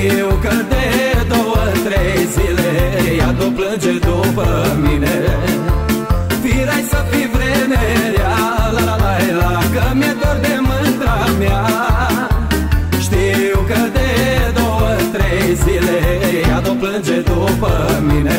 Știu că de 2-3 zile ea tot plânge după mine. Firai să fii vremerea, la la la la, că mi-e dor de mândra mea. Știu că de 2-3 zile ea tot plânge după mine.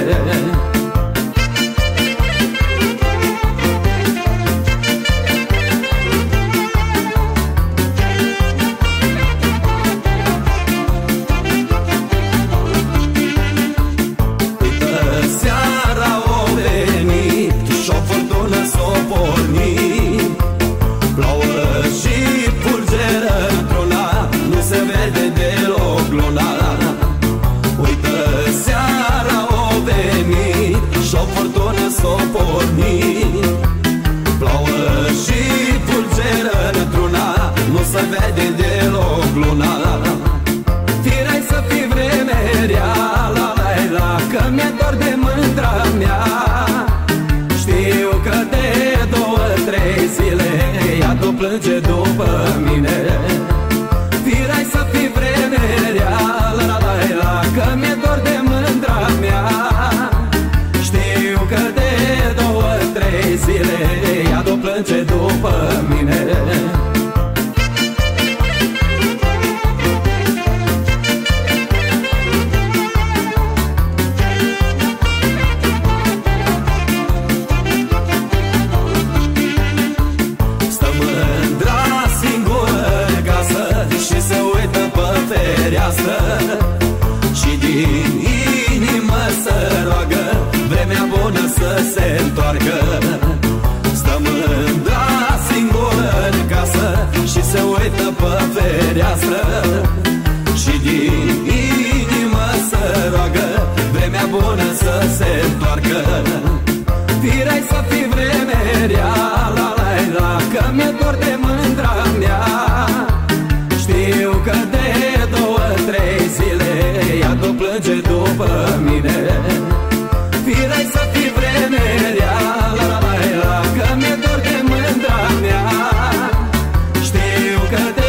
S-o pornit, plouă și fulgeră într-una, nu se vede deloc luna. Firai să fii vremerea, la la la, că mi-e dor de mândra mea. Știu că de 2-3 zile ea tot plânge după mine. Firai să fii vremerea, la la la, că mi-e dor de mândra mea. Știu că de 2-3 zile ea tot plânge după mine. Stă mândra singură în casă și se uită pe fereastră și din inimă se roagă vremea bună să se întoarcă. Stă mândra singură în casă și se uită pe fereastră și din inimă se roagă vremea bună să se întoarcă. Firai să fii vremerea, la la la, că mi-e dor de mândra mea. Știu că de 2-3 zile ea tot plânge după mine. Firai să fii vremerea, la la la la, că mi-e dor de mândra mea. Știu că de